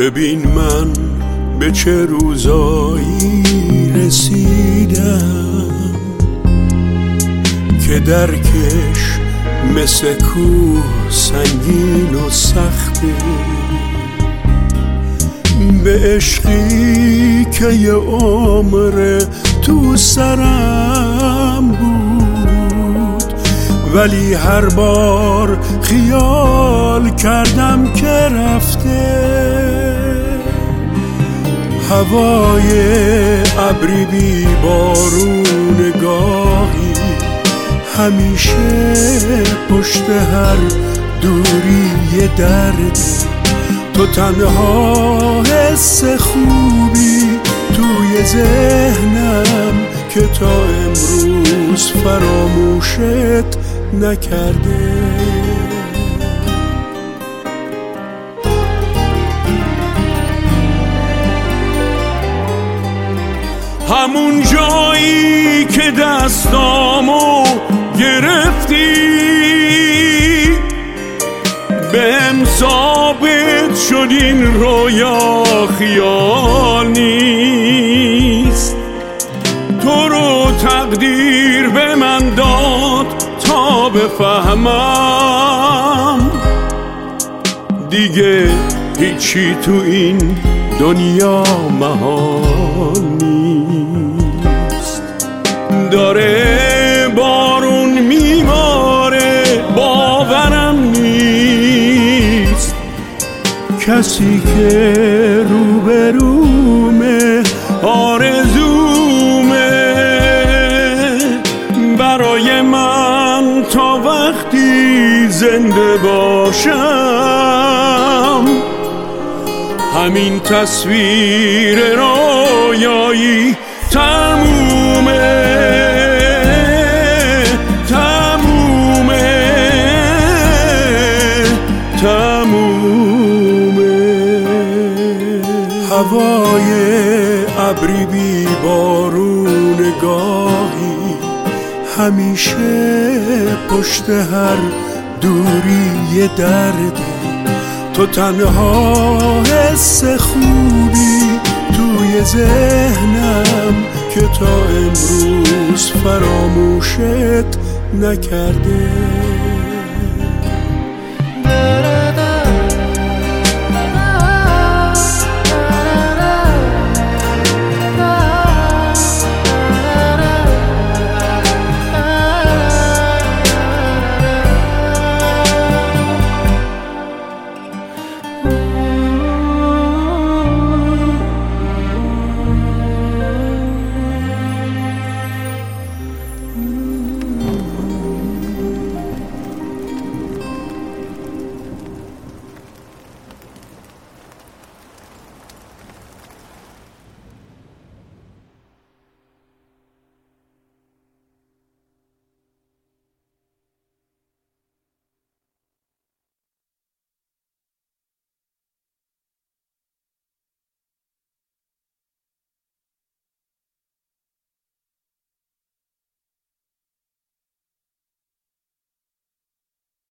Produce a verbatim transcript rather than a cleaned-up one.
ببین من به چه روزایی رسیدم که درکش مثل کوه سنگین و سخته، به عشقی که یه عمر تو سرم بود، ولی هر بار خیال کردم که رفته. هوای ابری بی بارون گاهی همیشه پشت هر دوری یه درد. تو تنها حس خوبی توی ذهنم که تا امروز فراموشت نکرده. همون جایی که دستامو گرفتی بهم ثابت شد این رویا خیال نیست. تو رو تقدیر به من داد تا بفهمم دیگه هیچی تو این دنیا محال نیست. داره بارون میباره باورم نیست، کسی که روبرومه آرزومه برای من تا وقتی زنده باشم. همین تصویر رویایی تمومه تمومه تمومه. هوای ابری بی بارون گاهی همیشه پشت هر دوری یه درده. تو تنها حس خوبی توی ذهنم که تا امروز فراموشت نکرده.